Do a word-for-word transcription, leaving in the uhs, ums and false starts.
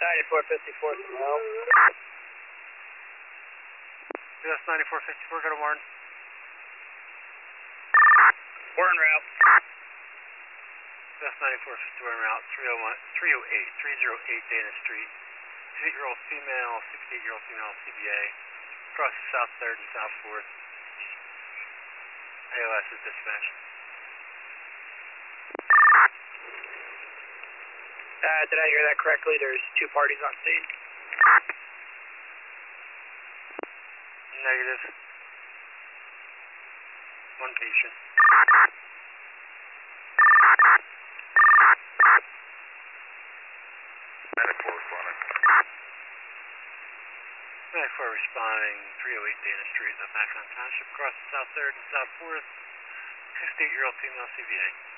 ninety-four fifty-four, well. U S ninety-four fifty-four, go to Warren. Warren route. U S ninety-four fifty-four route, three oh one, three oh eight, three oh eight Dana Street. sixty-eight-year-old female, sixty-eight-year-old female C B A. Across the South third and South fourth. A O S is dispatched. Uh, did I hear that correctly? There's two parties on scene. Negative. One patient. ninety-four responding. ninety-four responding, three oh eight Dana Street, the Macon Township, across the South third and South fourth. sixty-eight-year-old female C B A.